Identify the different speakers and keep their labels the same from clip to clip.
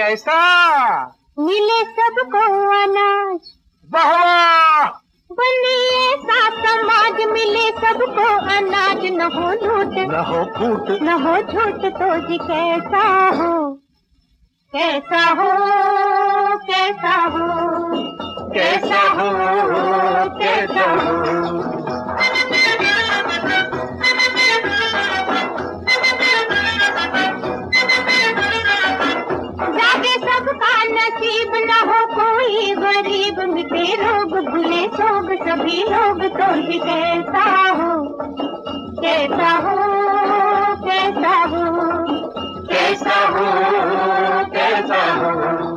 Speaker 1: कैसा
Speaker 2: मिले सबको अनाज,
Speaker 1: वाह,
Speaker 2: बने ऐसा समाज मिले सबको अनाज, न हो लूट
Speaker 1: न हो फूट,
Speaker 2: न हो झूठ, तो जी कैसा हो, कैसा हो, कैसा हो,
Speaker 1: कैसा हो, कैसा हो।
Speaker 2: जागे सबका नसीब, न हो कोई गरीब, मिटे रोग भूले सोग सभी लोग, तो जी कैसा हो, कैसा हो, कैसा हो,
Speaker 1: कैसा हो, कैसा हो।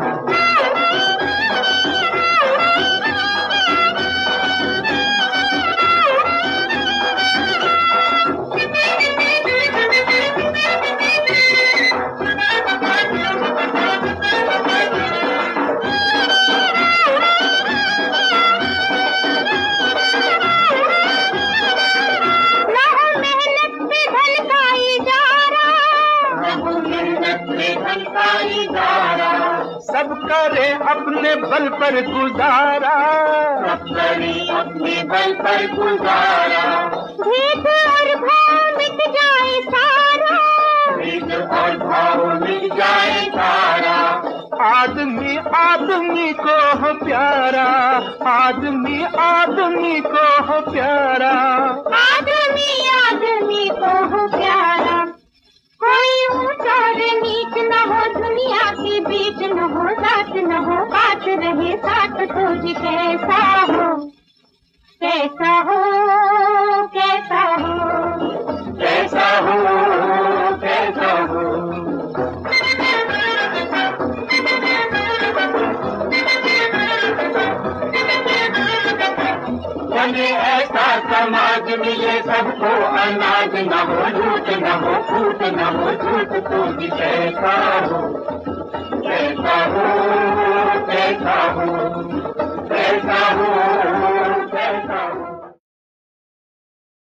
Speaker 1: सब करे अपने बल पर गुजारा, सब करे अपने बल पर गुजारा।
Speaker 2: भेद और भाव मिट जाए सारा,
Speaker 1: भेद और भाव मिट जाए सारा। आदमी आदमी को हो प्यारा, आदमी आदमी को हो प्यारा,
Speaker 2: आदमी आदमी को हो प्यारा। कोई ऊंच और नीच न हो दुनिया के बीच, न हो जात न हो बात, रहे साथ, तो जी कैसा हो, कैसा हो, कैसा हो,
Speaker 1: कैसा हो, कैसा हो। बने ऐसा समाज मिले सबको अनाज, न हो लूट न हो फूट, न हो झूठ, तो जी कैसा हो,